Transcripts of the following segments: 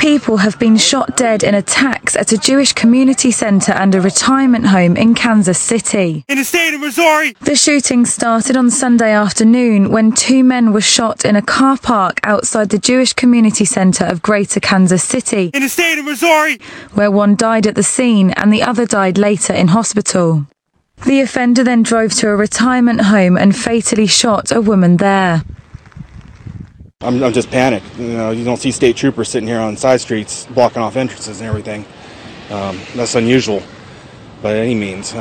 people have been shot dead in attacks at a Jewish community center and a retirement home in Kansas City. In the state of Missouri! The shooting started on Sunday afternoon when 2 men were shot in a car park outside the Jewish community center of Greater Kansas City. In the state of Missouri! Where one died at the scene and the other died later in hospital. The offender then drove to a retirement home and fatally shot a woman there. I'm just panicked. You don't see state troopers sitting here on side streets blocking off entrances and everything. That's unusual by any means.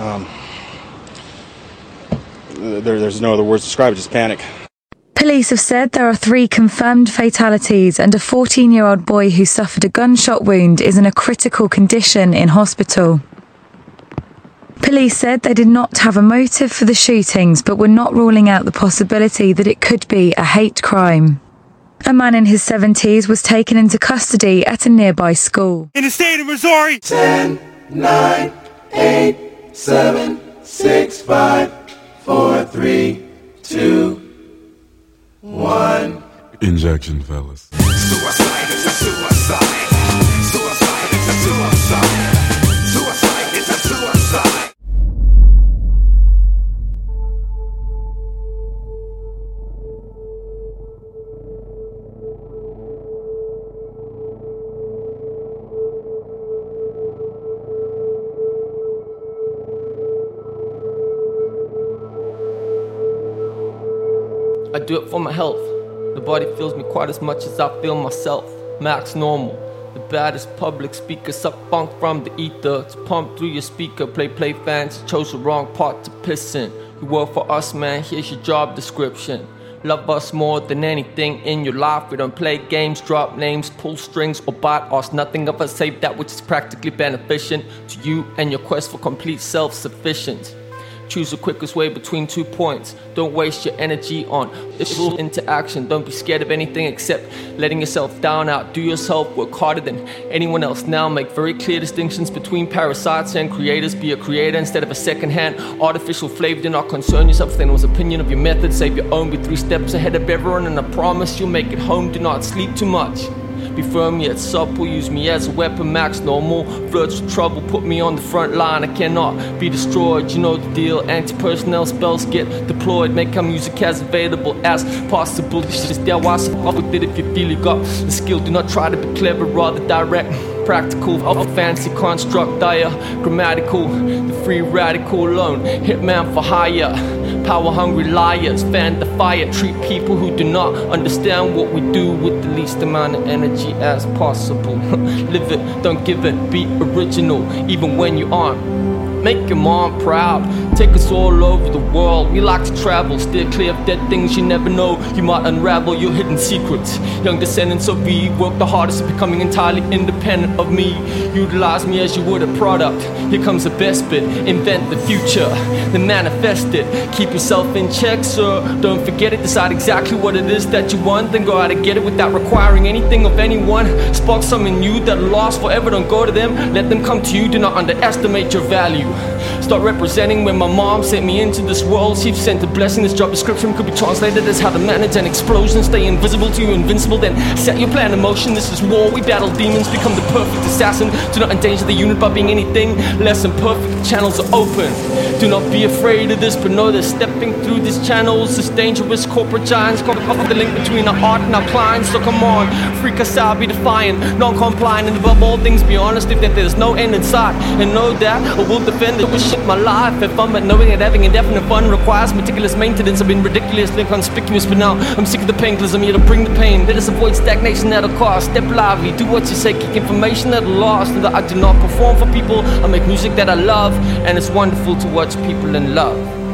There's no other words to describe it, just panic. Police have said there are 3 confirmed fatalities and a 14-year-old boy who suffered a gunshot wound is in a critical condition in hospital. Police said they did not have a motive for the shootings but were not ruling out the possibility that it could be a hate crime. A man in his 70s was taken into custody at a nearby school. In the state of Missouri! 10, 9, 8, 7, 6, 5, 4, 3, 2, 1. Injection, fellas. Suicide is a suicide. Suicide is a suicide. Suicide is a suicide. I do it for my health. The body feels me quite as much as I feel myself. Max normal. The baddest public speaker, suck funk from the ether. It's pumped through your speaker. Play fans, you chose the wrong part to piss in. You work for us, man, here's your job description. Love us more than anything in your life. We don't play games, drop names, pull strings, or bite us. Nothing of us save that which is practically beneficent to you and your quest for complete self-sufficiency. Choose the quickest way between 2 points. Don't waste your energy on this into action. Don't be scared of anything except letting yourself down. Outdo yourself. Work harder than anyone else now. Make very clear distinctions between parasites and creators. Be a creator instead of a second-hand artificial flavor. Do not concern yourself with anyone's opinion of your method. Save your own. Be 3 steps ahead of everyone, and I promise you'll make it home. Do not sleep too much. Be firm yet supple, use me as a weapon, max normal. Flirts with trouble, put me on the front line. I cannot be destroyed, you know the deal. Anti-personnel spells get deployed. Make our music as available as possible. It's just there, why so fuck with it if you feel you got the skill. Do not try to be clever, rather direct. Practical, of a fancy construct, grammatical. The free radical alone, hitman for hire. Power hungry liars, fan the fire. Treat people who do not understand what we do with the least amount of energy as possible. Live it, don't give it, be original, even when you aren't. Make your mom proud, take us all over the world. We like to travel, steer clear of dead things you never know. You might unravel your hidden secrets. Young descendants of Eve, work the hardest at becoming entirely independent of me. Utilize me as you would a product. Here comes the best bit, invent the future, then manifest it. Keep yourself in check, sir, don't forget it. Decide exactly what it is that you want, then go out and get it without requiring anything of anyone. Spark some in you that are lost forever, don't go to them, let them come to you. Do not underestimate your value. Start representing when my mom sent me into this world. She sent a blessing. This job description could be translated as how to manage an explosion. Stay invisible to you, invincible, then set your plan in motion. This is war, we battle demons, become the perfect assassin. Do not endanger the unit by being anything less than perfect. The channels are open. Do not be afraid of this, but know that stepping through these channels is dangerous. Corporate giants got the link between our art and our clients. So come on, freak us out, be defiant, non-compliant, and above all things be honest if that there's no end in sight. And know that I will defend it with shit my life. If I'm at knowing that having indefinite fun requires meticulous maintenance. I've been ridiculously conspicuous, but now I'm sick of the painkillers. I'm here to bring the pain. Let us avoid stagnation at a cost. Step lively, do what you say, kick information at a loss. And that I do not perform for people. I make music that I love, and it's wonderful to watch people in love.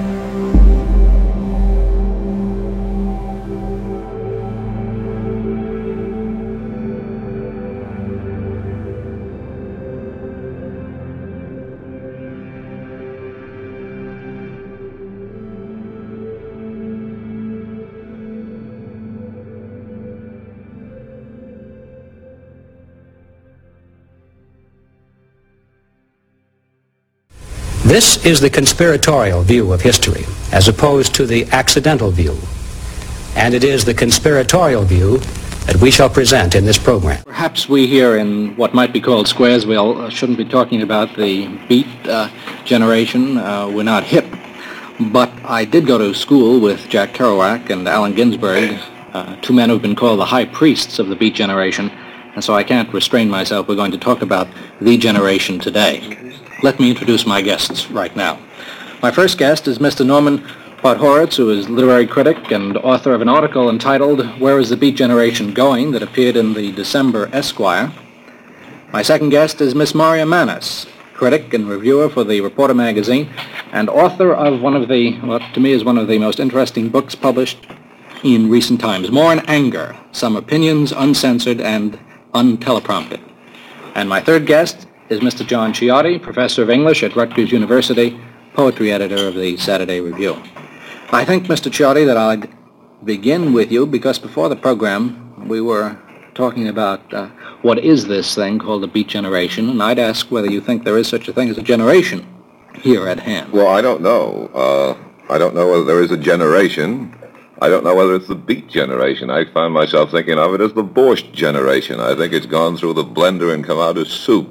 This is the conspiratorial view of history, as opposed to the accidental view. And it is the conspiratorial view that we shall present in this program. Perhaps we here in what might be called Squaresville shouldn't be talking about the beat generation. We're not hip. But I did go to school with Jack Kerouac and Allen Ginsberg, two men who've been called the high priests of the beat generation, and so I can't restrain myself. We're going to talk about the generation today. Let me introduce my guests right now. My first guest is Mr. Norman Podhoretz, who is literary critic and author of an article entitled "Where is the Beat Generation Going?" that appeared in the December Esquire. My second guest is Miss Maria Manis, critic and reviewer for the Reporter magazine, and author of one of the, what to me is one of the most interesting books published in recent times, More in Anger, Some Opinions Uncensored and Unteleprompted. And my third guest is Mr. John Ciotti, professor of English at Rutgers University, poetry editor of the Saturday Review. I think, Mr. Ciotti, that I'd begin with you because before the program we were talking about what is this thing called the beat generation, and I'd ask whether you think there is such a thing as a generation here at hand. Well, I don't know. I don't know whether there is a generation. I don't know whether it's the beat generation. I find myself thinking of it as the borscht generation. I think it's gone through the blender and come out as soup.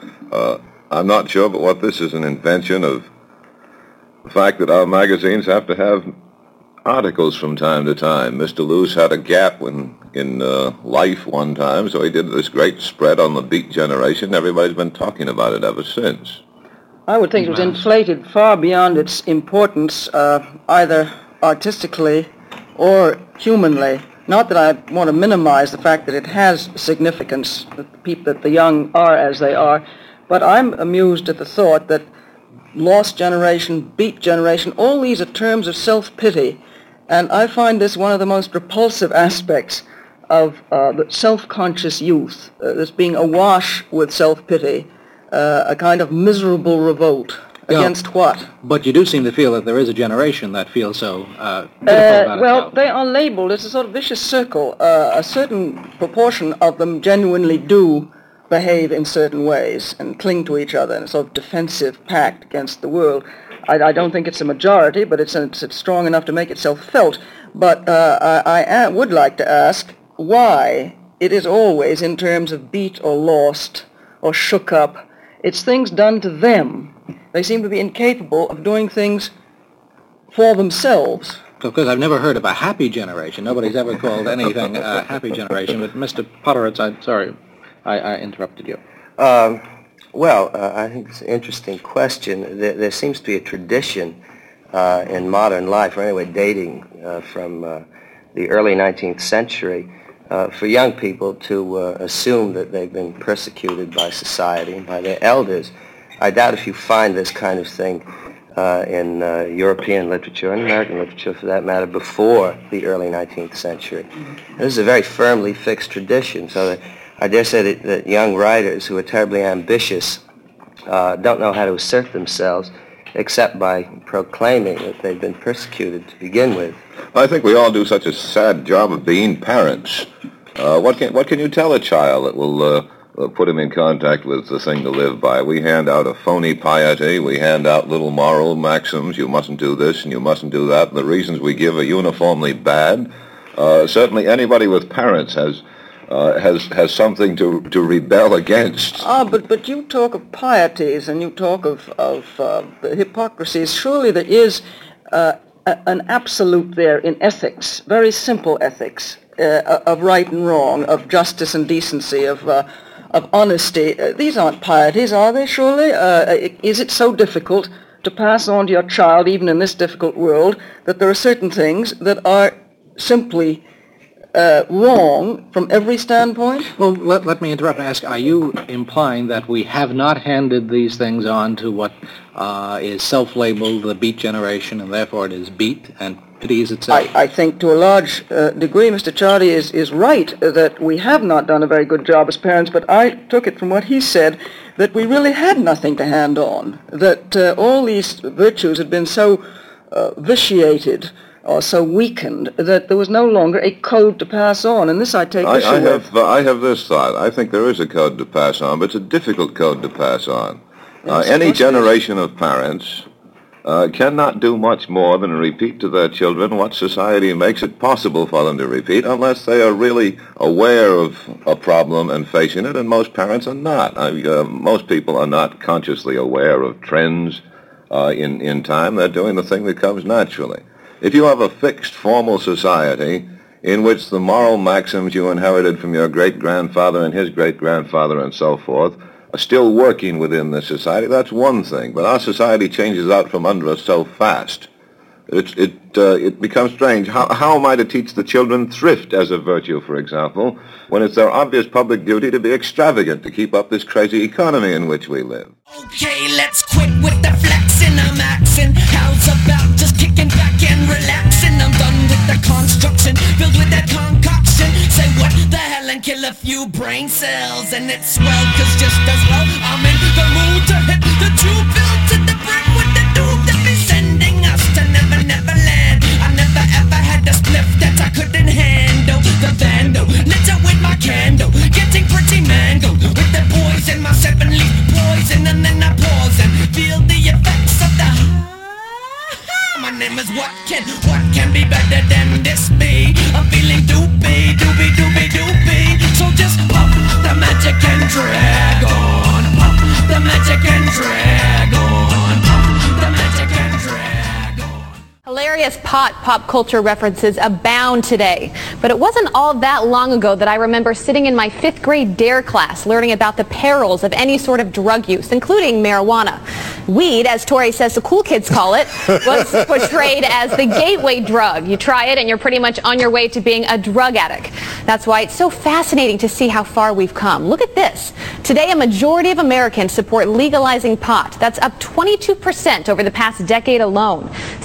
I'm not sure, but what this is an invention of the fact that our magazines have to have articles from time to time. Mr. Luce had a gap in Life one time, so he did this great spread on the beat generation. Everybody's been talking about it ever since. I would think it was inflated far beyond its importance, either artistically or humanly. Not that I want to minimize the fact that it has significance, that the young are as they are, but I'm amused at the thought that lost generation, beat generation, all these are terms of self-pity. And I find this one of the most repulsive aspects of the self-conscious youth, this being awash with self-pity, a kind of miserable revolt. Against what? But you do seem to feel that there is a generation that feels so pitiful about itself. They are labeled. It's a sort of vicious circle. A certain proportion of them genuinely do behave in certain ways and cling to each other in a sort of defensive pact against the world. I don't think it's a majority, but it's strong enough to make itself felt. But I would like to ask why it is always in terms of beat or lost or shook up. It's things done to them. They seem to be incapable of doing things for themselves. Because I've never heard of a happy generation. Nobody's ever called anything a happy generation. But Mr. Podhoretz, I'm sorry, I interrupted you. I think it's an interesting question. There seems to be a tradition in modern life, or anyway dating from the early 19th century, for young people to assume that they've been persecuted by society and by their elders. I doubt if you find this kind of thing in European literature and American literature, for that matter, before the early 19th century. This is a very firmly fixed tradition, so that I dare say that young writers who are terribly ambitious don't know how to assert themselves except by proclaiming that they've been persecuted to begin with. I think we all do such a sad job of being parents. What can you tell a child that will put him in contact with the thing to live by? We hand out a phony piety. We hand out little moral maxims. You mustn't do this and you mustn't do that. The reasons we give are uniformly bad. Certainly anybody with parents has something to rebel against. But you talk of pieties and you talk of hypocrisies. Surely there is an absolute there in ethics, very simple ethics, of right and wrong, of justice and decency, of honesty. These aren't pieties, are they, surely? Is it so difficult to pass on to your child, even in this difficult world, that there are certain things that are simply wrong from every standpoint? Well, let me interrupt and ask, are you implying that we have not handed these things on to what is self-labeled the beat generation, and therefore it is beat and pities itself? I think to a large degree Mr. Ciotti is right that we have not done a very good job as parents, but I took it from what he said that we really had nothing to hand on, that all these virtues had been so vitiated or so weakened that there was no longer a code to pass on, and this I take issue with. I have this thought. I think there is a code to pass on, but it's a difficult code to pass on. Any generation of parents cannot do much more than repeat to their children what society makes it possible for them to repeat, unless they are really aware of a problem and facing it, and most parents are not. Most people are not consciously aware of trends in time. They're doing the thing that comes naturally. If you have a fixed formal society in which the moral maxims you inherited from your great-grandfather and his great-grandfather and so forth are still working within the society, that's one thing. But our society changes out from under us so fast. It becomes strange. How am I to teach the children thrift as a virtue, for example, when it's their obvious public duty to be extravagant to keep up this crazy economy in which we live? Okay, let's quit with the flexing. I'm axing. How's about just kicking back and relaxing? I'm done with the construction, filled with that concoction. Say what the hell and kill a few brain cells, and it's swell, cause just as well I'm in the mood to hit the tube filled to the brim with the doom that be sending us to Never Neverland. I never ever had a spliff that I couldn't handle. The vandal, lit up with my candle, getting pretty mangled with the poison, my 7-leaf poison, and then I pause and feel the effects of the my name is What can be better than this be? I'm feeling doopy, doopy, doopy, doopy. So just pop the magic and drag on. Pop the magic and drag on. Pop the magic and drag on. Hilarious pop culture references abound today. But it wasn't all that long ago that I remember sitting in my 5th grade DARE class learning about the perils of any sort of drug use, including marijuana. Weed, as Tori says the cool kids call it, was portrayed as the gateway drug. You try it and you're pretty much on your way to being a drug addict. That's why it's so fascinating to see how far we've come. Look at this. Today, a majority of Americans support legalizing pot. That's up 22% over the past decade alone.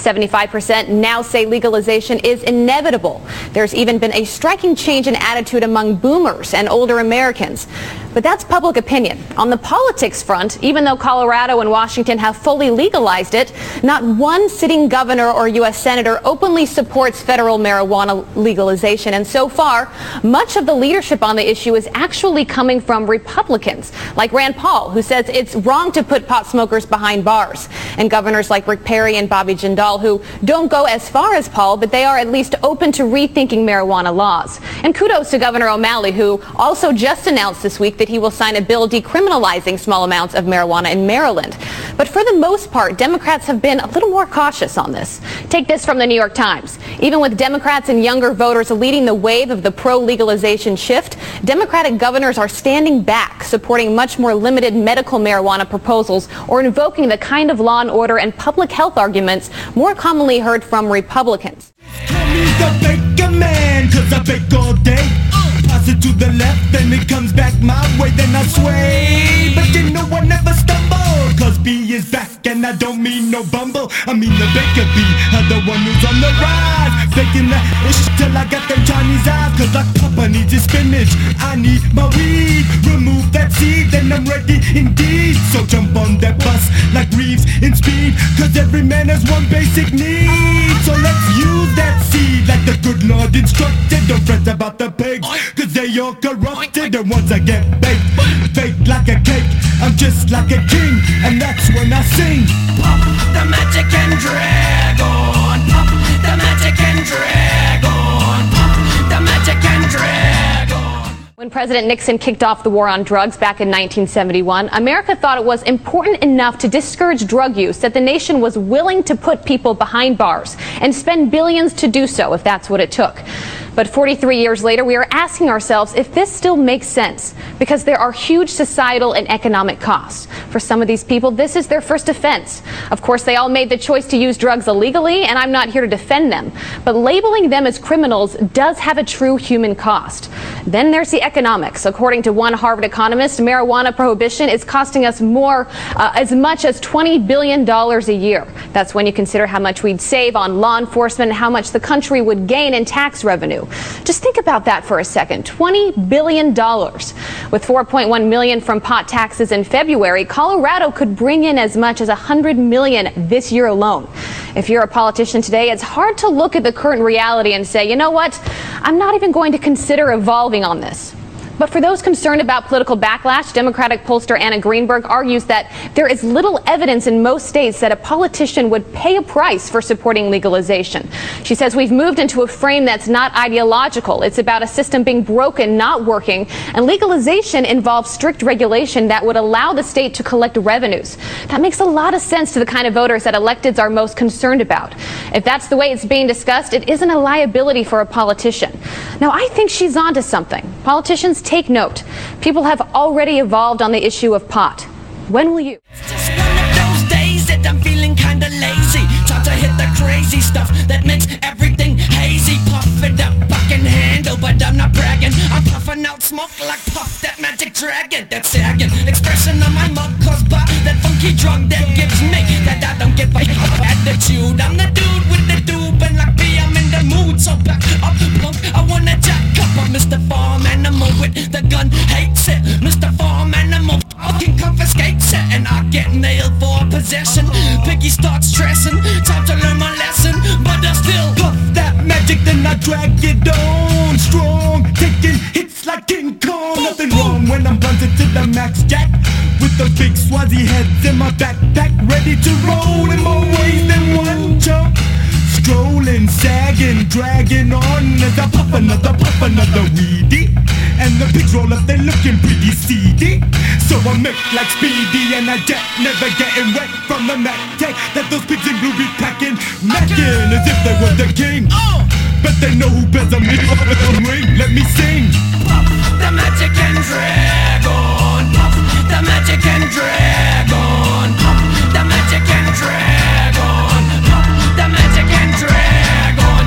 75% now say legalization is inevitable. There's even been a striking change in attitude among boomers and older Americans. But that's public opinion. On the politics front, even though Colorado and Washington have fully legalized it, not one sitting governor or U.S. senator openly supports federal marijuana legalization. And so far, much of the leadership on the issue is actually coming from Republicans, like Rand Paul, who says it's wrong to put pot smokers behind bars, and governors like Rick Perry and Bobby Jindal, who don't go as far as Paul, but they are at least open to rethinking marijuana laws. And kudos to Governor O'Malley, who also just announced this week that he will sign a bill decriminalizing small amounts of marijuana in Maryland. But for the most part, Democrats have been a little more cautious on this. Take this from the New York Times. Even with Democrats and younger voters leading the wave of the pro-legalization shift, Democratic governors are standing back, supporting much more limited medical marijuana proposals or invoking the kind of law and order and public health arguments more commonly heard from Republicans. Call me the baker man, cause I bake all day. Pass it to the left, then it comes back my way, then I sway. But you know I never stumble, cause B is back and I don't mean no bumble. I mean the baker B, the one who's on the rise. Baking that ish till I got them Chinese eyes, cause like Papa needs his spinach, I need my weed. Remove that seed, then I'm ready indeed. So jump on that bus like Reeves in Speed, cause every man has one basic need. So let's use that seed like the good Lord instructed. Don't fret about the pigs, cause they all corrupted. And once I get baked like a cake, I'm just like a king, and that's when I sing. Pop the magic and drag on. Pop the magic and drag on. Pop the magic and drag on. When President Nixon kicked off the war on drugs back in 1971, America thought it was important enough to discourage drug use that the nation was willing to put people behind bars and spend billions to do so if that's what it took. But 43 years later, we are asking ourselves if this still makes sense, because there are huge societal and economic costs. For some of these people, this is their first offense. Of course, they all made the choice to use drugs illegally, and I'm not here to defend them. But labeling them as criminals does have a true human cost. Then there's the economics. According to one Harvard economist, marijuana prohibition is costing us as much as $20 billion a year. That's when you consider how much we'd save on law enforcement and how much the country would gain in tax revenue. Just think about that for a second. $20 billion. With $4.1 million from pot taxes in February, Colorado could bring in as much as $100 million this year alone. If you're a politician today, it's hard to look at the current reality and say, you know what, I'm not even going to consider evolving on this. But for those concerned about political backlash, Democratic pollster Anna Greenberg argues that there is little evidence in most states that a politician would pay a price for supporting legalization. She says we've moved into a frame that's not ideological. It's about a system being broken, not working, and legalization involves strict regulation that would allow the state to collect revenues. That makes a lot of sense to the kind of voters that electeds are most concerned about. If that's the way it's being discussed, it isn't a liability for a politician. Now, I think she's onto something. Politicians, take note. People have already evolved on the issue of pot. When will you? It's just one of those days that I'm feeling kinda lazy. Time to hit the crazy stuff that makes everything hazy. Puff it up, I can handle, but I'm not bragging. I'm puffing out smoke like Puff, that magic dragon that's sagging. Expression on my mug caused by that funky drug that gives me that I don't give a attitude. I'm the dude with the doob and like me, I'm in the mood. So back up, punk, I wanna jack up. I'm Mr. Farm Animal with the gun, hates it. Mr. Farm Animal fucking confiscates it, and I get nailed for possession. Piggy starts stressing, time to learn my lesson, but I still puff that magic, then I drag it on strong, taking hits like King Kong. Nothing wrong when I'm blunted to the max jack, with the big Swazi heads in my backpack, ready to roll in more ways than one jump. Strolling, sagging, dragging on as I puff another weedy. And the pigs roll up, they're looking pretty seedy. So I make like Speedy and I jet, never getting wet from the Mac tech that those pigs in blue be packing, macking as if they were the king. But they know who bears a middle ring. Let me sing. Puff the magic and dragon. Puff the magic and dragon. Puff the magic and dragon. Puff the magic and dragon.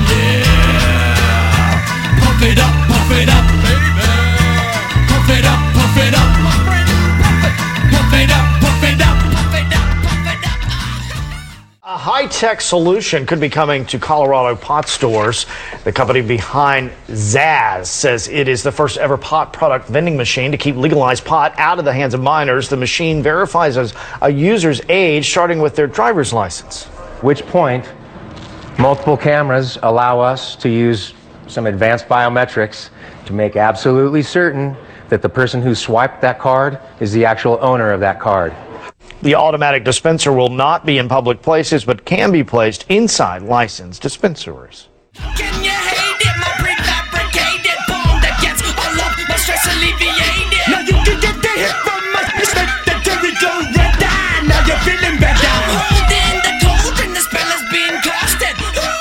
Yeah. Puff it up, baby. Puff it up, my friend. Puff it up, puff it up, puff it up, puff it up. A high-tech solution could be coming to Colorado pot stores. The company behind Zaz says it is the first ever pot product vending machine to keep legalized pot out of the hands of minors. The machine verifies a user's age starting with their driver's license. At which point, multiple cameras allow us to use some advanced biometrics to make absolutely certain that the person who swiped that card is the actual owner of that card. The automatic dispenser will not be in public places, but can be placed inside licensed dispensaries. Can you hate it? My prefabricated bomb that gets all of my stress alleviated. Now you can get the hit from my spectacular go red eye. Now you're feeling better. I'm holding the cold and the spell is being casted.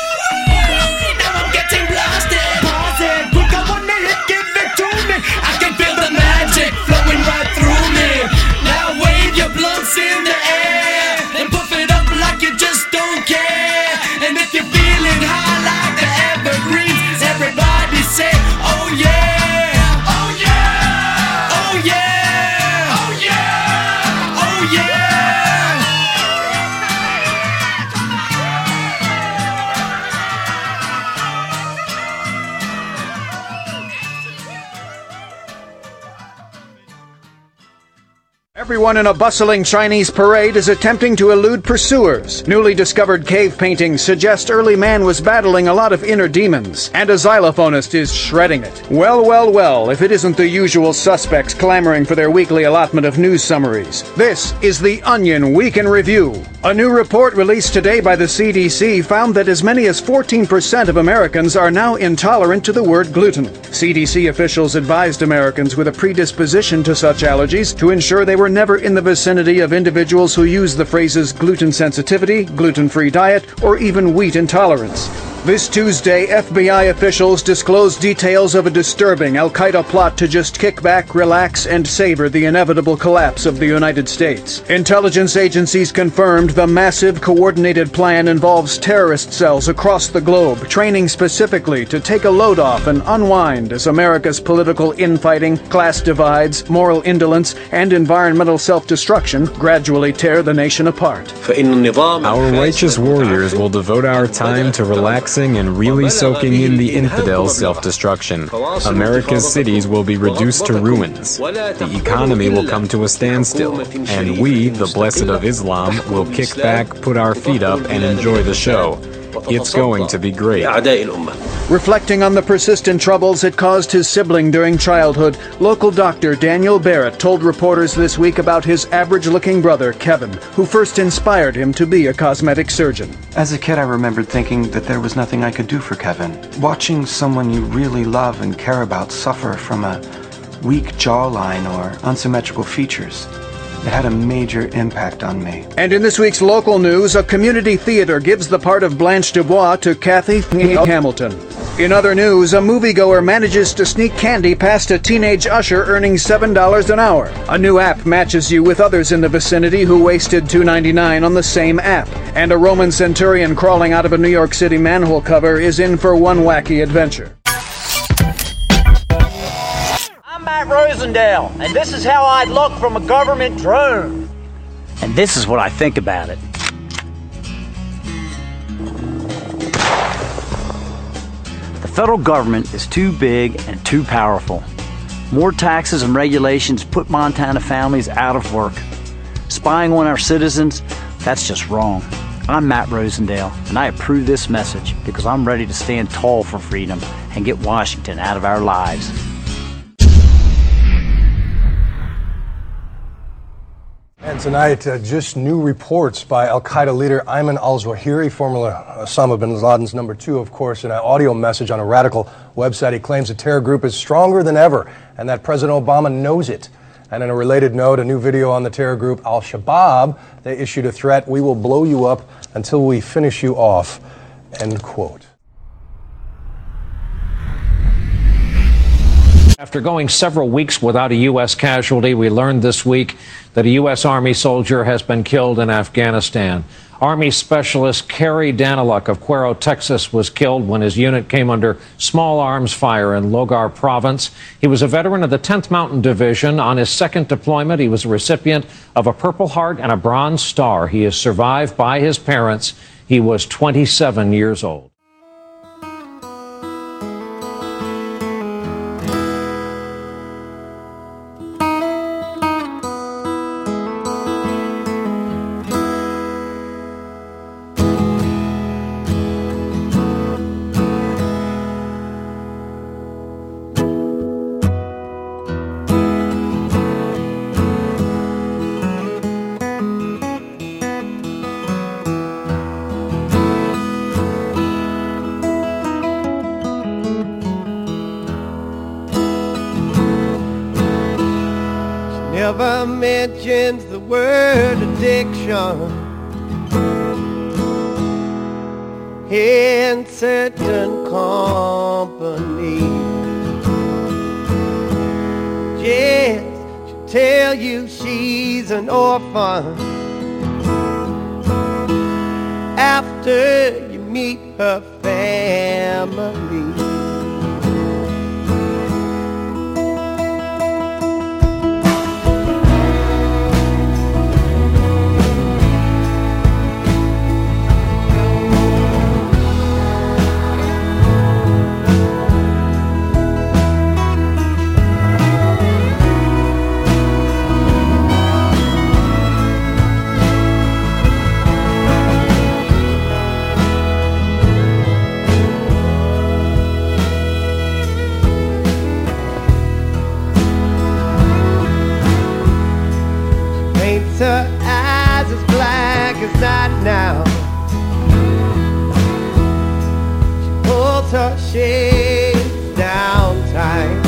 Now I'm getting blasted. Pause it, quick, I wanna hit, give it to me. I can feel the magic flowing right through me. Now wave your blunts in the air and puff it up like you just don't care. And if you're feeling high like the evergreens, everybody say, oh yeah, oh yeah, oh yeah, oh yeah, oh yeah. Everyone in a bustling Chinese parade is attempting to elude pursuers. Newly discovered cave paintings suggest early man was battling a lot of inner demons, and a xylophonist is shredding it. Well, well, well, if it isn't the usual suspects clamoring for their weekly allotment of news summaries. This is The Onion Week in Review. A new report released today by the CDC found that as many as 14% of Americans are now intolerant to the word gluten. CDC officials advised Americans with a predisposition to such allergies to ensure they were never in the vicinity of individuals who use the phrases gluten sensitivity, gluten-free diet, or even wheat intolerance. This Tuesday, FBI officials disclosed details of a disturbing al-Qaeda plot to just kick back, relax, and savor the inevitable collapse of the United States. Intelligence agencies confirmed the massive coordinated plan involves terrorist cells across the globe, training specifically to take a load off and unwind as America's political infighting, class divides, moral indolence, and environmental self-destruction gradually tear the nation apart. Our righteous warriors will devote our time to relaxing and really soaking in the infidel self-destruction. America's cities will be reduced to ruins. The economy will come to a standstill. And we, the blessed of Islam, will kick back, put our feet up, and enjoy the show. It's going to be great. Reflecting on the persistent troubles it caused his sibling during childhood, local doctor Daniel Barrett told reporters this week about his average-looking brother, Kevin, who first inspired him to be a cosmetic surgeon. As a kid, I remembered thinking that there was nothing I could do for Kevin. Watching someone you really love and care about suffer from a weak jawline or unsymmetrical features. It had a major impact on me. And in this week's local news, a community theater gives the part of Blanche Dubois to Kathy Hamilton. In other news, a moviegoer manages to sneak candy past a teenage usher earning $7 an hour. A new app matches you with others in the vicinity who wasted $2.99 on the same app. And a Roman centurion crawling out of a New York City manhole cover is in for one wacky adventure. I'm Matt Rosendale, and this is how I'd look from a government drone. And this is what I think about it. The federal government is too big and too powerful. More taxes and regulations put Montana families out of work. Spying on our citizens, that's just wrong. I'm Matt Rosendale, and I approve this message because I'm ready to stand tall for freedom and get Washington out of our lives. And tonight, just new reports by al-Qaeda leader Ayman al-Zawahiri, former Osama bin Laden's number 2, of course, in an audio message on a radical website. He claims the terror group is stronger than ever and that President Obama knows it. And in a related note, a new video on the terror group Al-Shabaab, they issued a threat: "We will blow you up until we finish you off," end quote. After going several weeks without a U.S. casualty, we learned this week that a U.S. Army soldier has been killed in Afghanistan. Army Specialist Kerry Daniluk of Cuero, Texas, was killed when his unit came under small arms fire in Logar Province. He was a veteran of the 10th Mountain Division. On his second deployment, he was a recipient of a Purple Heart and a Bronze Star. He is survived by his parents. He was 27 years old. Never mentions the word addiction in certain company. Just she'll tell you she's an orphan after you meet her family. Her eyes as black as night now. She pulls her shades down tight.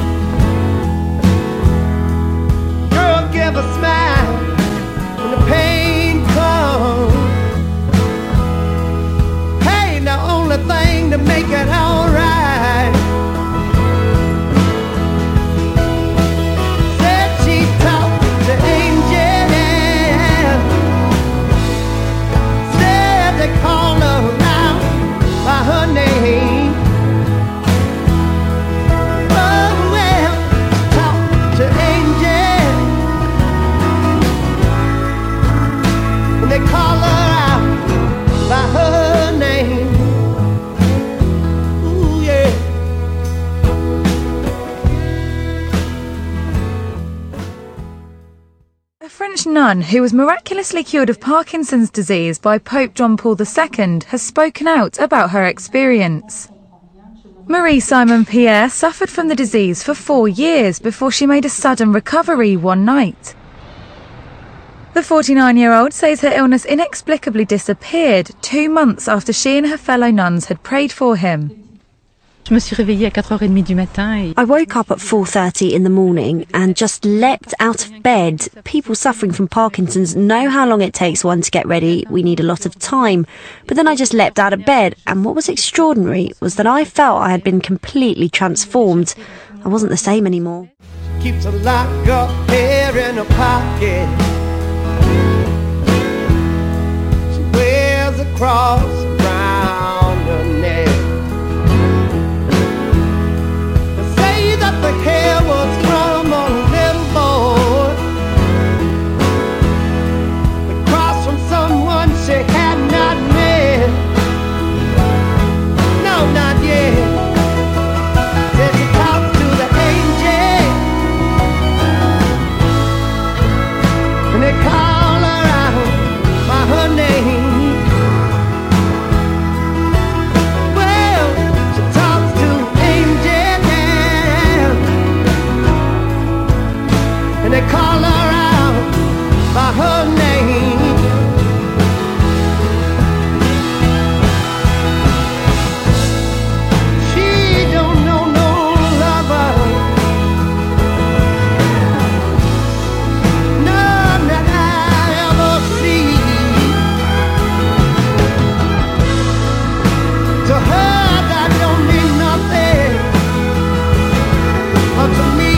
Girl, give a smile when the pain comes. Hey, the only thing to make it alright. Said she talked to angels. They call her out by her name. nun who was miraculously cured of Parkinson's disease by Pope John Paul II has spoken out about her experience. Marie Simon Pierre suffered from the disease for 4 years before she made a sudden recovery one night. The 49-year-old says her illness inexplicably disappeared 2 months after she and her fellow nuns had prayed for him. I woke up at 4:30 in the morning and just leapt out of bed. People suffering from Parkinson's know how long it takes one to get ready. We need a lot of time. But then I just leapt out of bed, and what was extraordinary was that I felt I had been completely transformed. I wasn't the same anymore. Keeps a lock of hair in her pocket. She wears a cross around her neck. The hair was from a little boy, across from someone she had not met. No, not yet. Said she talks to the angel, and they call her out by her name. Well, she talks to angel, and they call her out by her name. She don't know no lover, none that I ever see. To her that don't mean nothing, but to me,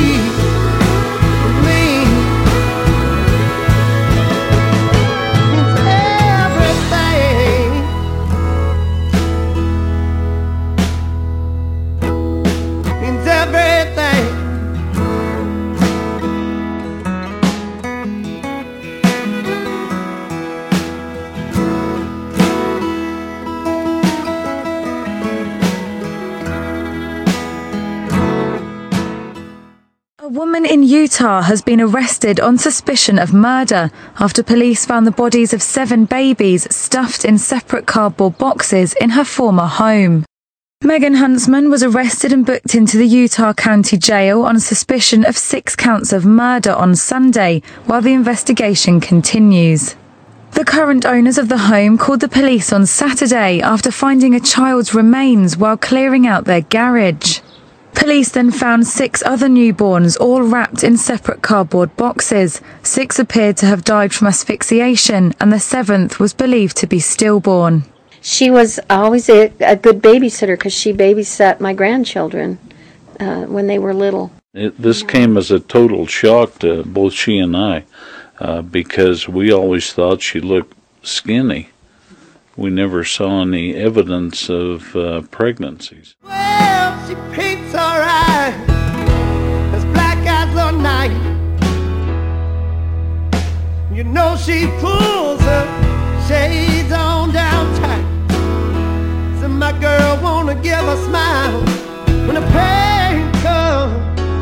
A woman in Utah has been arrested on suspicion of murder after police found the bodies of 7 babies stuffed in separate cardboard boxes in her former home. Megan Huntsman was arrested and booked into the Utah County Jail on suspicion of 6 counts of murder on Sunday, while the investigation continues. The current owners of the home called the police on Saturday after finding a child's remains while clearing out their garage. Police then found 6 other newborns, all wrapped in separate cardboard boxes. 6 appeared to have died from asphyxiation, and the 7th was believed to be stillborn. She was always a good babysitter because she babysat my grandchildren when they were little. This came as a total shock to both she and I because we always thought she looked skinny. We never saw any evidence of pregnancies. Well, she paints her eyes as black as the night. You know she pulls her shades on down tight. So my girl wanna give a smile when the pain comes.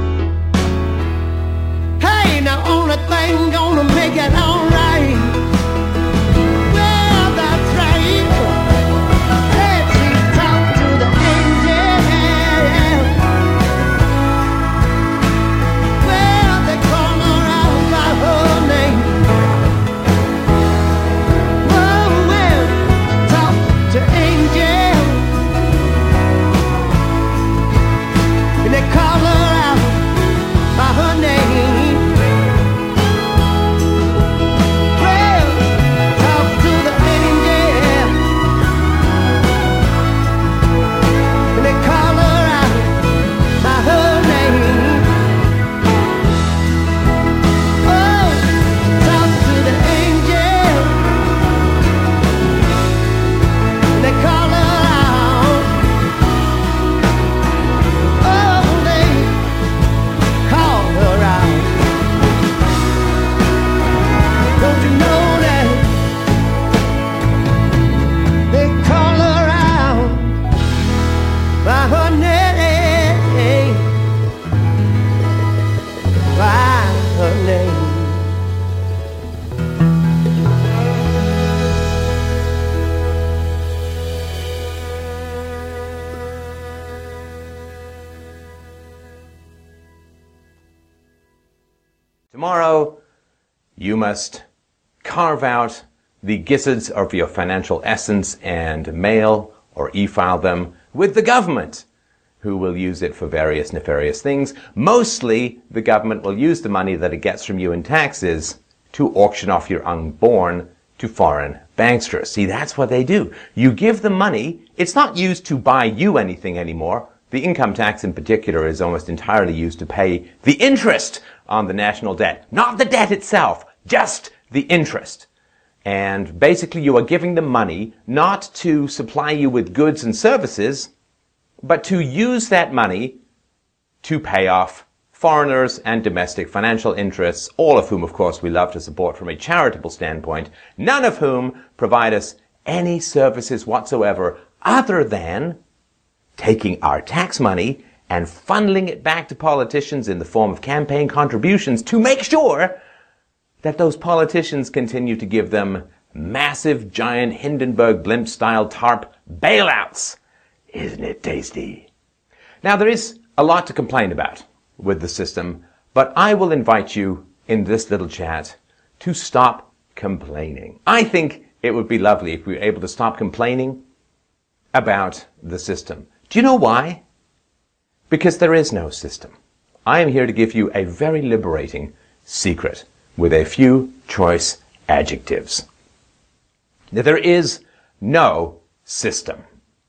Hey, now only thing gonna make it alright. Well, that's right. Said she talked to the angel. Well, they call her out by her name. Well, talk to angel, and they call her out by her name. Tomorrow, you must carve out the gizzards of your financial essence and mail or e-file them with the government, who will use it for various nefarious things. Mostly, the government will use the money that it gets from you in taxes to auction off your unborn to foreign banksters. See, that's what they do. You give them money. It's not used to buy you anything anymore. The income tax in particular is almost entirely used to pay the interest on the national debt. Not the debt itself, just the interest. And basically you are giving them money not to supply you with goods and services, but to use that money to pay off foreigners and domestic financial interests, all of whom, of course, we love to support from a charitable standpoint, none of whom provide us any services whatsoever other than taking our tax money and funneling it back to politicians in the form of campaign contributions to make sure that those politicians continue to give them massive, giant Hindenburg blimp-style TARP bailouts. Isn't it tasty? Now, there is a lot to complain about with the system, but I will invite you in this little chat to stop complaining. I think it would be lovely if we were able to stop complaining about the system. Do you know why? Because there is no system. I am here to give you a very liberating secret with a few choice adjectives. There is no system.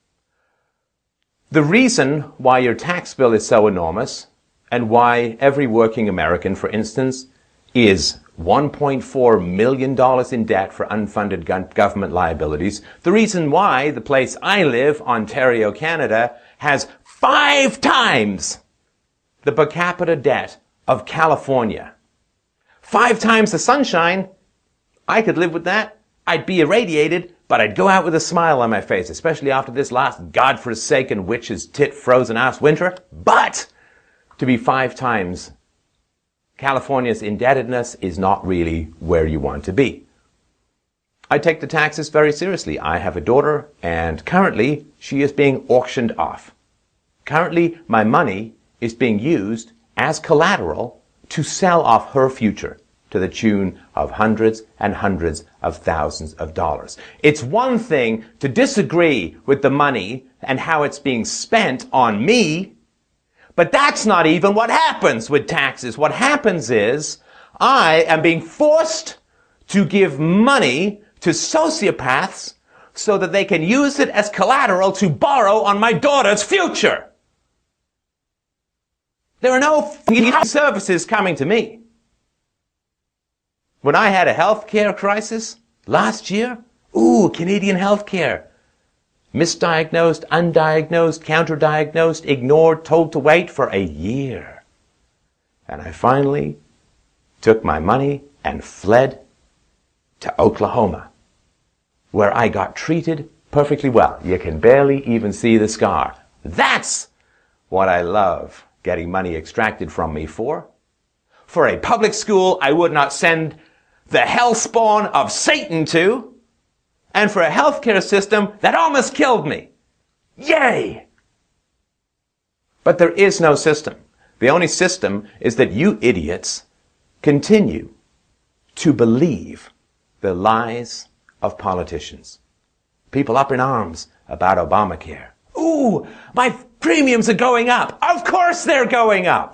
The reason why your tax bill is so enormous, and why every working American, for instance, is $1.4 million in debt for unfunded government liabilities, the reason why the place I live, Ontario, Canada, has 5 times the per capita debt of California. 5 times the sunshine, I could live with that. I'd be irradiated, but I'd go out with a smile on my face, especially after this last godforsaken witch's tit frozen ass winter. But to be 5 times California's indebtedness is not really where you want to be. I take the taxes very seriously. I have a daughter, and currently she is being auctioned off. Currently, my money is being used as collateral to sell off her future to the tune of hundreds and hundreds of thousands of dollars. It's one thing to disagree with the money and how it's being spent on me, but that's not even what happens with taxes. What happens is I am being forced to give money to sociopaths so that they can use it as collateral to borrow on my daughter's future. There are no services coming to me. When I had a healthcare crisis last year, Canadian healthcare. Misdiagnosed, undiagnosed, counterdiagnosed, ignored, told to wait for a year. And I finally took my money and fled to Oklahoma, where I got treated perfectly well. You can barely even see the scar. That's what I love getting money extracted from me for. For a public school I would not send the hellspawn of Satan to, and for a healthcare system that almost killed me. Yay! But there is no system. The only system is that you idiots continue to believe the lies of politicians. People up in arms about Obamacare. Ooh, my premiums are going up. Of course they're going up.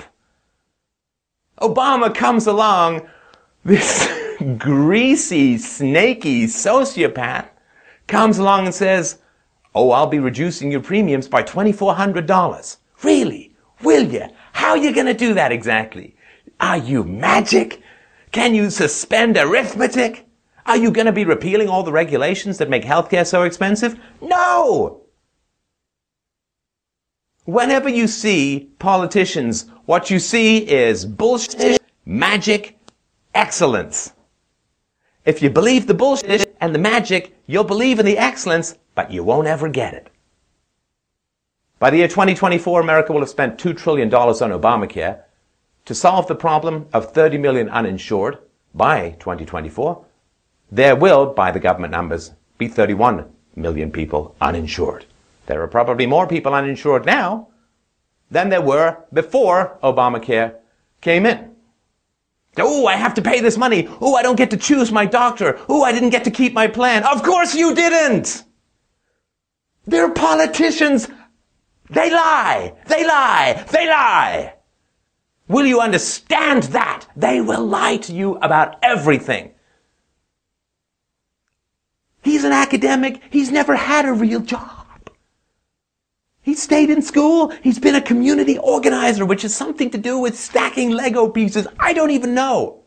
Obama comes along, this greasy, snaky sociopath comes along and says, oh, I'll be reducing your premiums by $2,400. Really? Will you? How are you going to do that exactly? Are you magic? Can you suspend arithmetic? Are you going to be repealing all the regulations that make healthcare so expensive? No! Whenever you see politicians, what you see is bullshit, magic, excellence. If you believe the bullshit and the magic, you'll believe in the excellence, but you won't ever get it. By the year 2024, America will have spent $2 trillion on Obamacare to solve the problem of 30 million uninsured. By 2024, there will, by the government numbers, be 31 million people uninsured. There are probably more people uninsured now than there were before Obamacare came in. Oh, I have to pay this money. Oh, I don't get to choose my doctor. Oh, I didn't get to keep my plan. Of course you didn't. They're politicians. They lie. They lie. They lie. Will you understand that? They will lie to you about everything. He's an academic. He's never had a real job. He stayed in school. He's been a community organizer, which is something to do with stacking Lego pieces. I don't even know.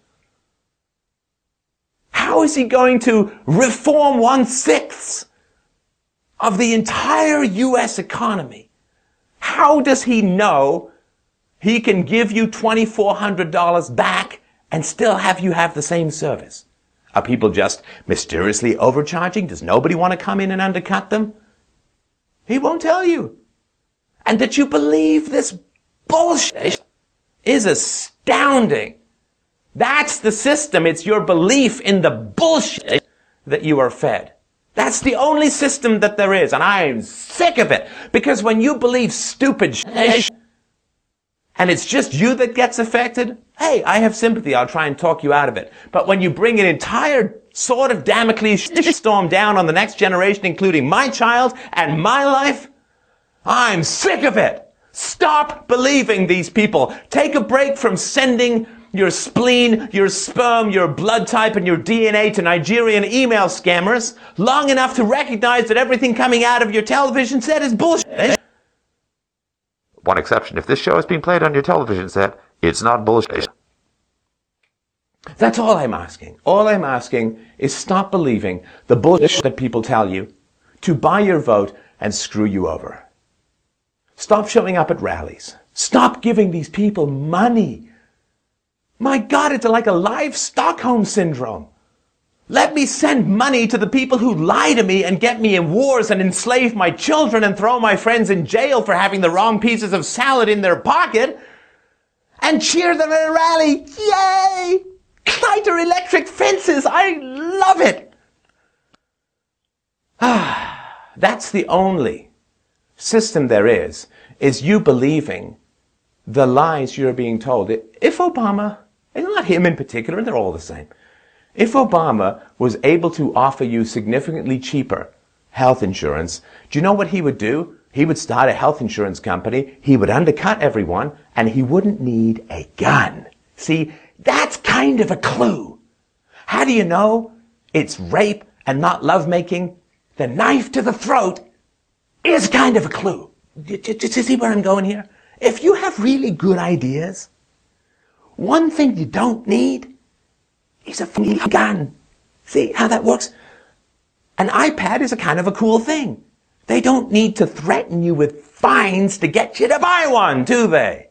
How is he going to reform 1/6 of the entire U.S. economy? How does he know he can give you $2,400 back and still have you have the same service? Are people just mysteriously overcharging? Does nobody want to come in and undercut them? He won't tell you. And that you believe this bullshit is astounding. That's the system. It's your belief in the bullshit that you are fed. That's the only system that there is. And I am sick of it. Because when you believe stupid shit, and it's just you that gets affected, hey, I have sympathy. I'll try and talk you out of it. But when you bring an entire sort of Damocles storm down on the next generation, including my child and my life, I'm sick of it. Stop believing these people. Take a break from sending your spleen, your sperm, your blood type, and your DNA to Nigerian email scammers long enough to recognize that everything coming out of your television set is bullshit. One exception. If this show is being played on your television set, it's not bullshit. That's all I'm asking. All I'm asking is stop believing the bullshit that people tell you to buy your vote and screw you over. Stop showing up at rallies. Stop giving these people money. My God, it's like a live Stockholm syndrome. Let me send money to the people who lie to me and get me in wars and enslave my children and throw my friends in jail for having the wrong pieces of salad in their pocket and cheer them at a rally. Yay! Kleider electric fences. I love it. That's the only system there is you believing the lies you're being told. If Obama, and not him in particular, they're all the same. If Obama was able to offer you significantly cheaper health insurance, do you know what he would do? He would start a health insurance company, he would undercut everyone, and he wouldn't need a gun. See, that's kind of a clue. How do you know it's rape and not lovemaking? The knife to the throat is kind of a clue. Do you see where I'm going here? If you have really good ideas, one thing you don't need is a fucking gun. See how that works? An iPad is a kind of a cool thing. They don't need to threaten you with fines to get you to buy one, do they?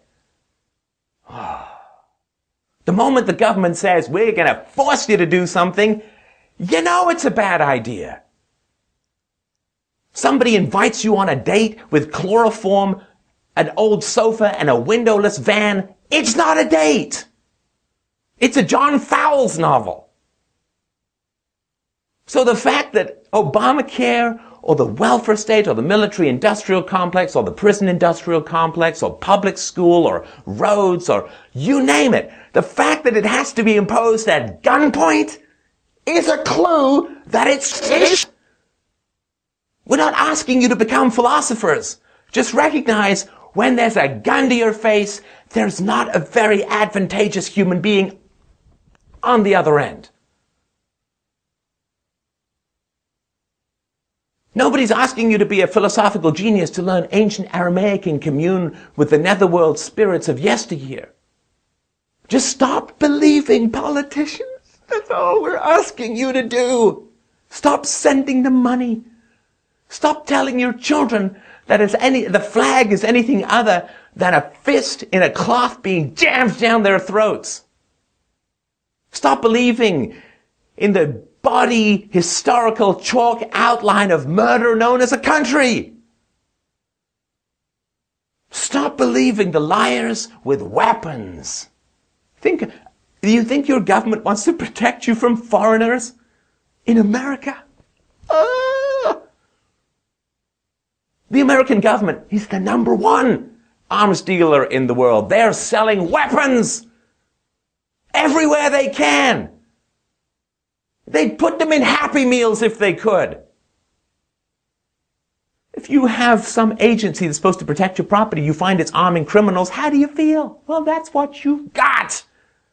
The moment the government says, we're going to force you to do something, you know it's a bad idea. Somebody invites you on a date with chloroform, an old sofa, and a windowless van. It's not a date. It's a John Fowles novel. So the fact that Obamacare or the welfare state or the military industrial complex or the prison industrial complex or public school or roads or you name it, the fact that it has to be imposed at gunpoint is a clue that it's... We're not asking you to become philosophers. Just recognize when there's a gun to your face, there's not a very advantageous human being on the other end. Nobody's asking you to be a philosophical genius to learn ancient Aramaic and commune with the netherworld spirits of yesteryear. Just stop believing politicians. That's all we're asking you to do. Stop sending them money. Stop telling your children that the flag is anything other than a fist in a cloth being jammed down their throats. Stop believing in the body historical chalk outline of murder known as a country. Stop believing the liars with weapons. Do you think your government wants to protect you from foreigners in America? The American government is the #1 arms dealer in the world. They're selling weapons everywhere they can. They'd put them in Happy Meals if they could. If you have some agency that's supposed to protect your property, you find it's arming criminals, how do you feel? Well, that's what you've got.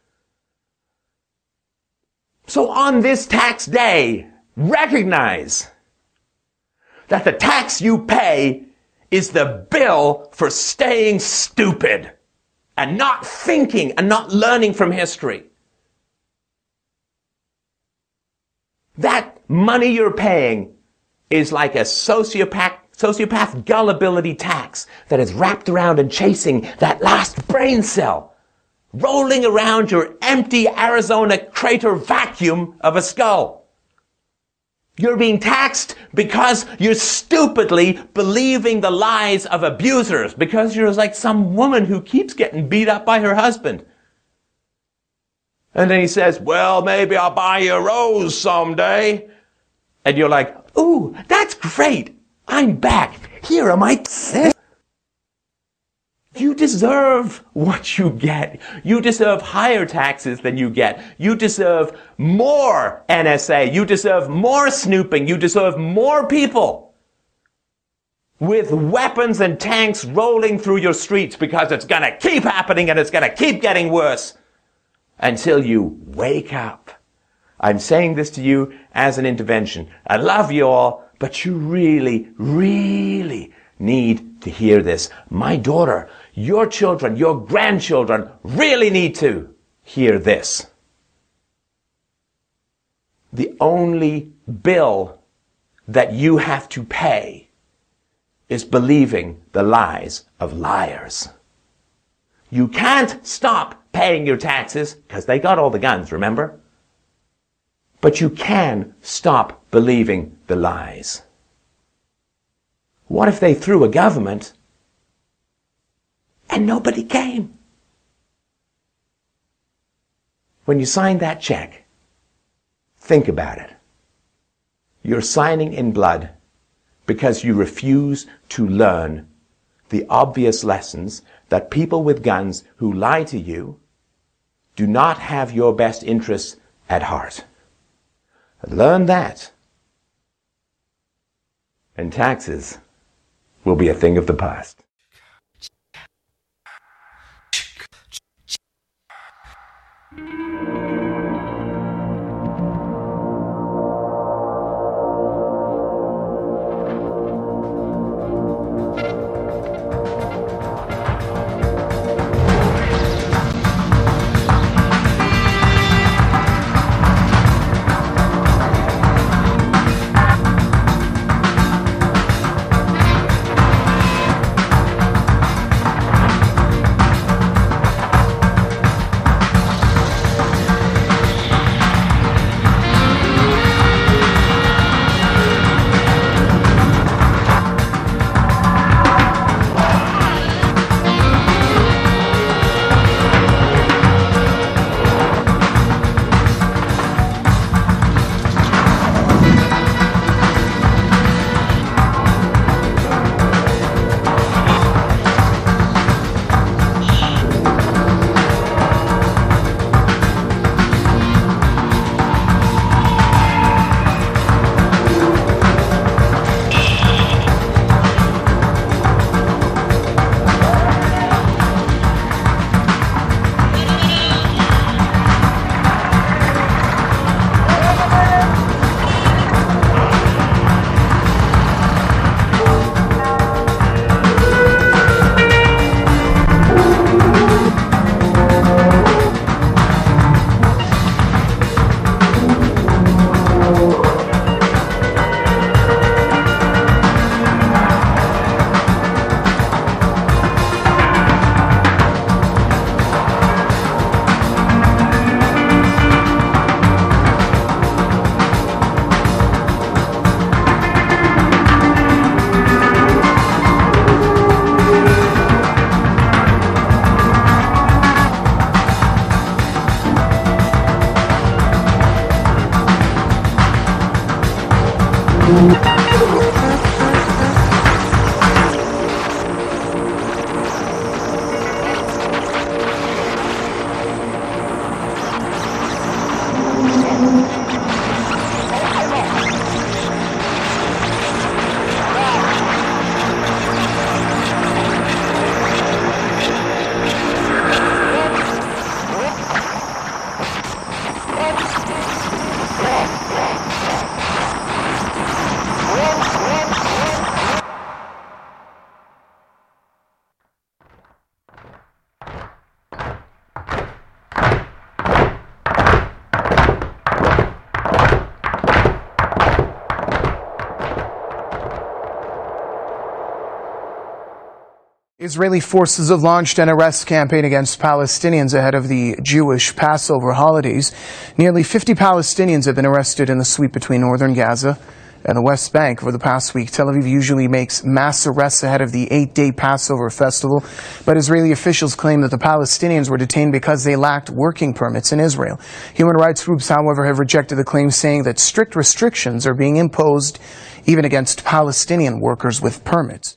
So on this tax day, recognize that the tax you pay is the bill for staying stupid and not thinking and not learning from history. That money you're paying is like a sociopath gullibility tax that is wrapped around and chasing that last brain cell, rolling around your empty Arizona crater vacuum of a skull. You're being taxed because you're stupidly believing the lies of abusers, because you're like some woman who keeps getting beat up by her husband. And then he says, well, maybe I'll buy you a rose someday. And you're like, ooh, that's great. I'm back. Here are my $6. You deserve what you get. You deserve higher taxes than you get. You deserve more NSA. You deserve more snooping. You deserve more people with weapons and tanks rolling through your streets, because it's going to keep happening and it's going to keep getting worse until you wake up. I'm saying this to you as an intervention. I love you all, but you really, really need to hear this. My daughter, your children, your grandchildren really need to hear this. The only bill that you have to pay is believing the lies of liars. You can't stop paying your taxes because they got all the guns, remember? But you can stop believing the lies. What if they threw a government and nobody came? When you sign that check, think about it. You're signing in blood because you refuse to learn the obvious lessons that people with guns who lie to you do not have your best interests at heart. Learn that, and taxes will be a thing of the past. Israeli forces have launched an arrest campaign against Palestinians ahead of the Jewish Passover holidays. Nearly 50 Palestinians have been arrested in the sweep between northern Gaza and the West Bank over the past week. Tel Aviv usually makes mass arrests ahead of the 8-day Passover festival, but Israeli officials claim that the Palestinians were detained because they lacked working permits in Israel. Human rights groups, however, have rejected the claim, saying that strict restrictions are being imposed even against Palestinian workers with permits.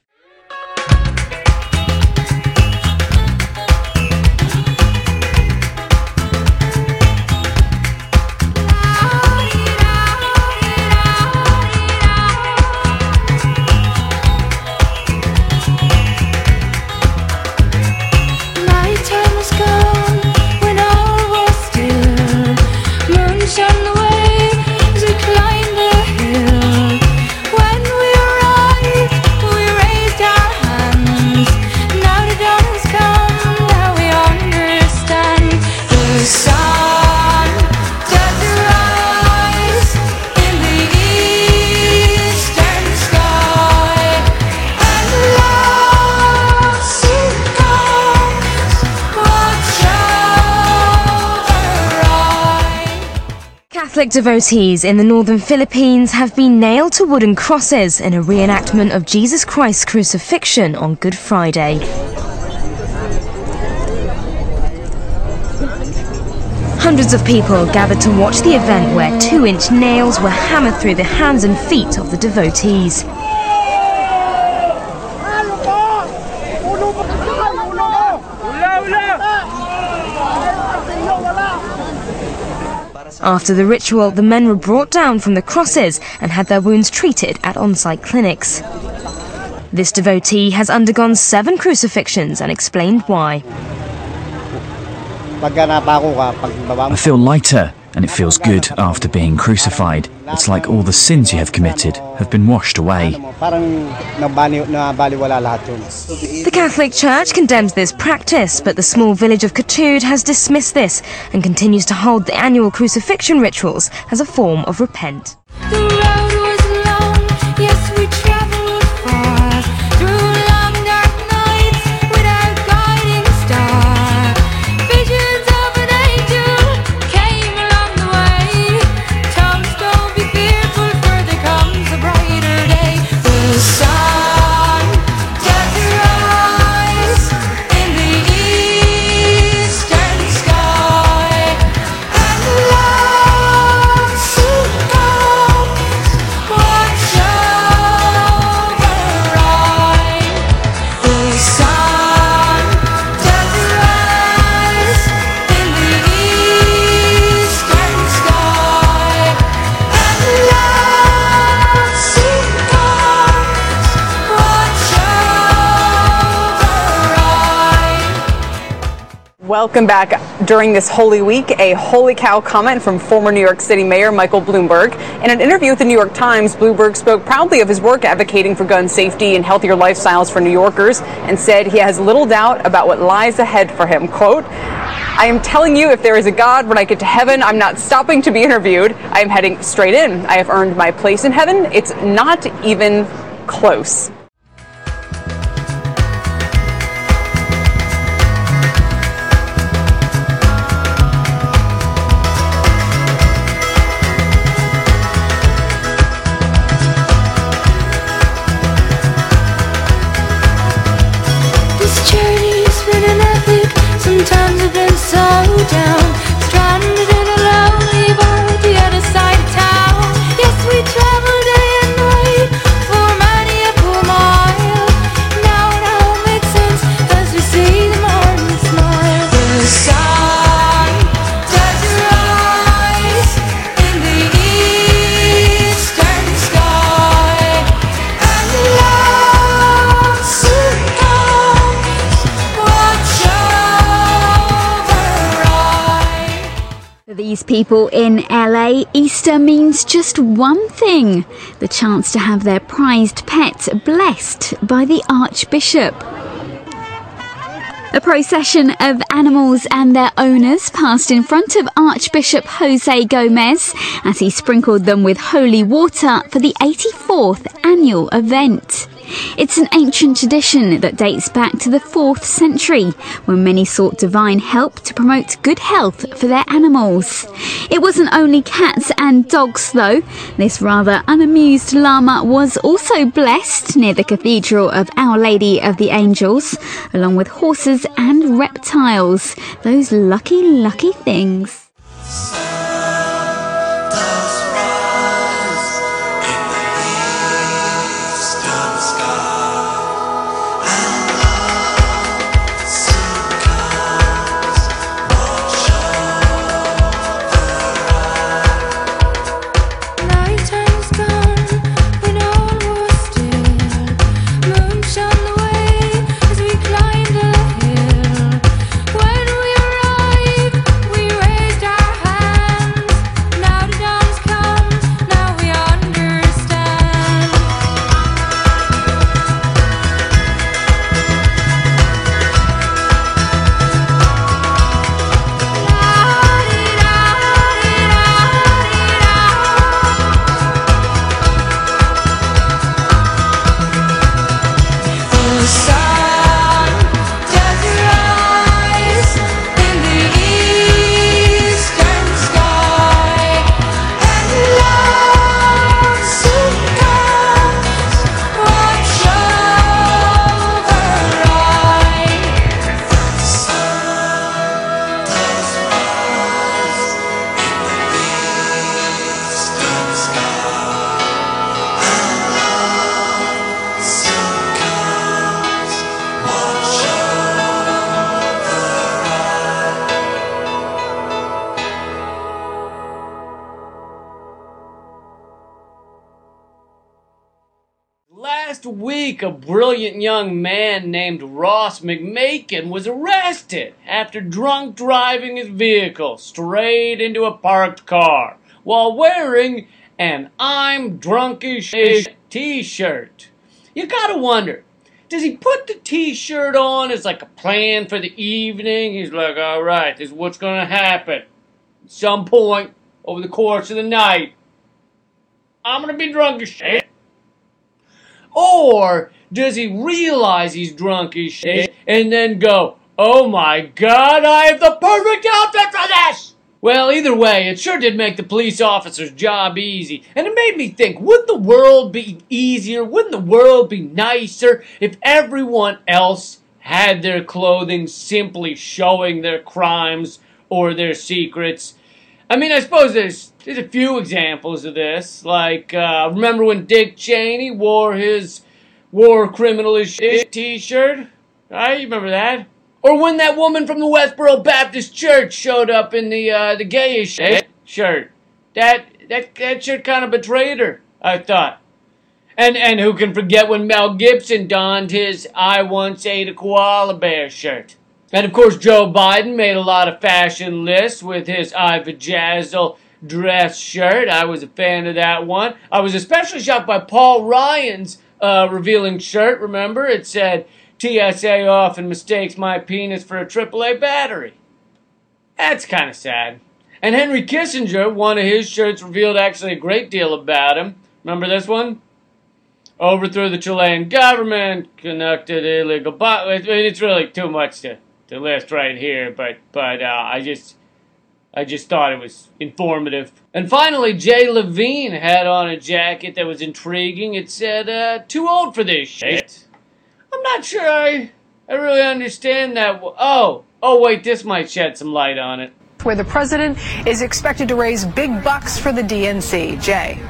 Catholic devotees in the northern Philippines have been nailed to wooden crosses in a reenactment of Jesus Christ's crucifixion on Good Friday. Hundreds of people gathered to watch the event where 2-inch nails were hammered through the hands and feet of the devotees. After the ritual, the men were brought down from the crosses and had their wounds treated at on-site clinics. This devotee has undergone 7 crucifixions and explained why. I feel lighter and it feels good after being crucified. It's like all the sins you have committed have been washed away. The Catholic Church condemns this practice, but the small village of Katude has dismissed this and continues to hold the annual crucifixion rituals as a form of repent. Welcome back. During this Holy Week, a holy cow comment from former New York City Mayor Michael Bloomberg. In an interview with the New York Times, Bloomberg spoke proudly of his work advocating for gun safety and healthier lifestyles for New Yorkers and said he has little doubt about what lies ahead for him. Quote, "I am telling you, if there is a God, when I get to heaven, I'm not stopping to be interviewed. I am heading straight in. I have earned my place in heaven. It's not even close." Sometimes I've been so down, stranded in a lonely bar at the other side of town. Yes, we travel day and night for many a poor mile. Now it all makes sense as we see the morning smile. The sun does rise in the eastern sky, and love soon comes. Watch out. For these people in LA, Easter means just one thing: the chance to have their prized pet blessed by the Archbishop. A procession of animals and their owners passed in front of Archbishop Jose Gomez as he sprinkled them with holy water for the 84th annual event. It's an ancient tradition that dates back to the 4th century, when many sought divine help to promote good health for their animals. It wasn't only cats and dogs though. This rather unamused llama was also blessed near the Cathedral of Our Lady of the Angels, along with horses and reptiles. Those lucky, lucky things. Last week, a brilliant young man named Ross McMakin was arrested after drunk driving his vehicle straight into a parked car while wearing an "I'm drunkish" t-shirt. You gotta wonder, does he put the t-shirt on as like a plan for the evening? He's like, alright, this is what's gonna happen. At some point over the course of the night, I'm gonna be drunk as shit. Or does he realize he's drunk as shit and then go, oh my god, I have the perfect outfit for this? Well, either way, it sure did make the police officer's job easy. And it made me think, wouldn't the world be easier? Wouldn't the world be nicer if everyone else had their clothing simply showing their crimes or their secrets? I mean, I suppose there's a few examples of this. Like, remember when Dick Cheney wore his war criminal as shit t-shirt? Right? You remember that? Or when that woman from the Westboro Baptist Church showed up in the gay as shit shirt. That shirt kind of betrayed her, I thought. And who can forget when Mel Gibson donned his I Once Ate a Koala Bear shirt? And of course, Joe Biden made a lot of fashion lists with his I Vajazzle dress shirt. I was a fan of that one. I was especially shocked by Paul Ryan's revealing shirt. Remember? It said, TSA often mistakes my penis for a AAA battery. That's kind of sad. And Henry Kissinger, one of his shirts revealed actually a great deal about him. Remember this one? Overthrew the Chilean government, conducted illegal... I mean, it's really too much to list right here, but I just thought it was informative. And finally, Jay Levine had on a jacket that was intriguing. It said, too old for this shit. I'm not sure I really understand that. Oh, wait, this might shed some light on it. Where the president is expected to raise big bucks for the DNC. Jay.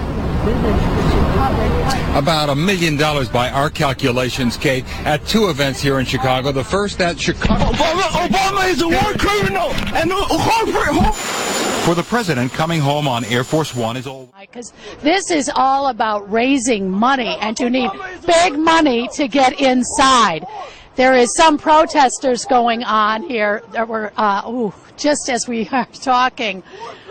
About $1 million by our calculations, Kate, at two events here in Chicago. The first at Chicago. Obama is a war criminal and For the president, coming home on Air Force One is all. Because this is all about raising money, and you need big money to get inside. There is some protesters going on here that were, just as we are talking.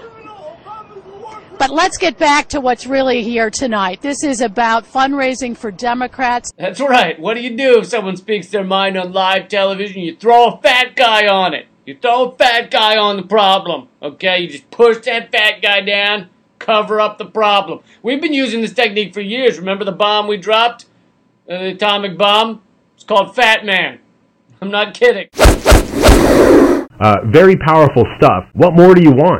But let's get back to what's really here tonight. This is about fundraising for Democrats. That's right. What do you do if someone speaks their mind on live television? You throw a fat guy on it. You throw a fat guy on the problem. Okay? You just push that fat guy down, cover up the problem. We've been using this technique for years. Remember the bomb we dropped? The atomic bomb? It's called Fat Man. I'm not kidding. Very powerful stuff. What more do you want?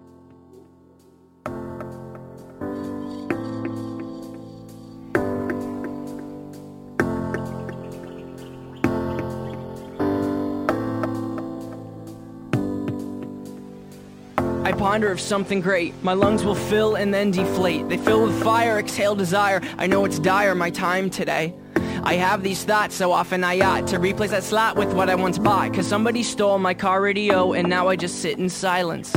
I ponder of something great. My lungs will fill and then deflate. They fill with fire, exhale desire. I know it's dire, my time today. I have these thoughts so often I ought to replace that slot with what I once bought. Cause somebody stole my car radio and now I just sit in silence.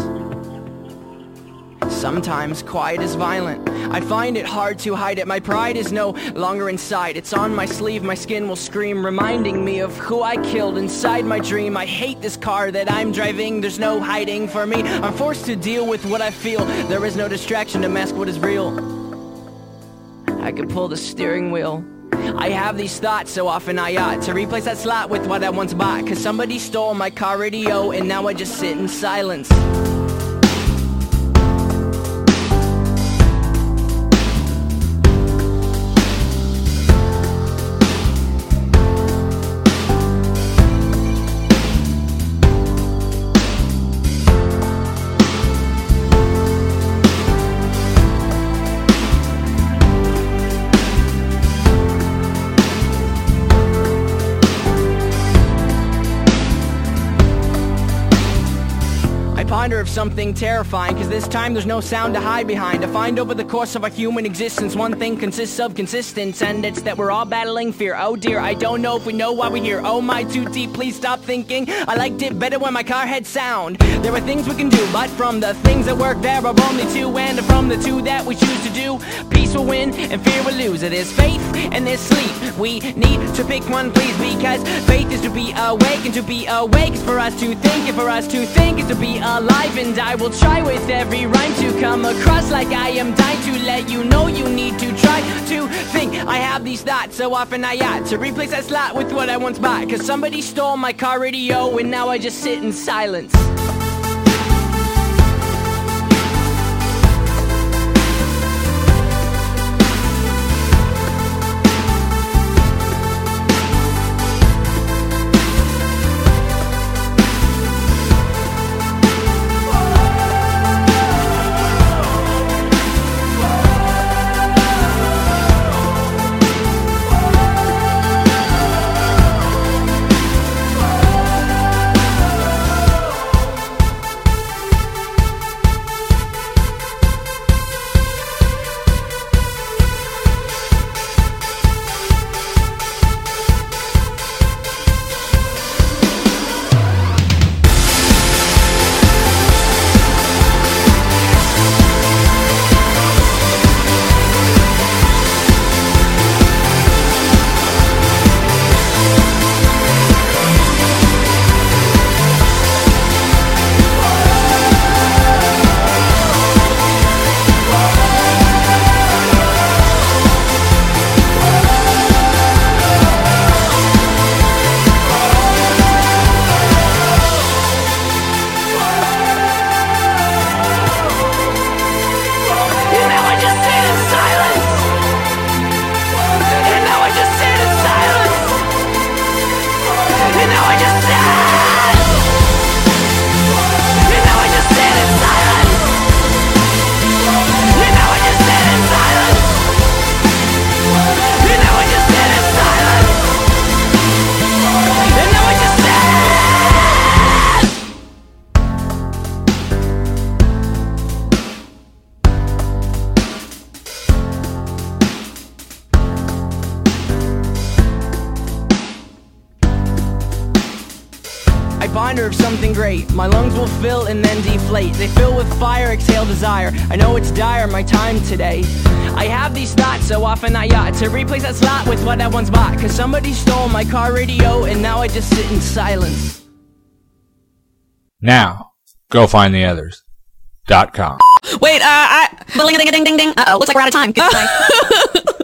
Sometimes quiet is violent. I find it hard to hide it. My pride is no longer inside. It's on my sleeve, my skin will scream, reminding me of who I killed inside my dream. I hate this car that I'm driving. There's no hiding for me. I'm forced to deal with what I feel. There is no distraction to mask what is real. I could pull the steering wheel. I have these thoughts so often I ought to replace that slot with what I once bought. Cause somebody stole my car radio and now I just sit in silence. Of something terrifying, cause this time there's no sound to hide behind. I find over the course of our human existence one thing consists of consistence, and it's that we're all battling fear. Oh dear, I don't know if we know why we're here. Oh my, too deep, please stop thinking. I liked it better when my car had sound. There are things we can do, but from the things that work there are only two, and from the two that we choose to do, peace will win and fear will lose. It is faith and there's sleep. We need to pick one, please, because faith is to be awake, and to be awake is for us to think, and for us to think is to be alive. And I will try with every rhyme to come across like I am dying to let you know you need to try to think. I have these thoughts so often I ought to replace that slot with what I once bought. Cause somebody stole my car radio and now I just sit in silence. Of something great. My lungs will fill and then deflate. They fill with fire, exhale desire. I know it's dire, my time today. I have these thoughts so often I ought to replace that slot with what I once bought. Cause somebody stole my car radio and now I just sit in silence. Now, go find the others.com. Wait, ding ding ding ding. Uh-oh, looks like we're out of time. Goodbye.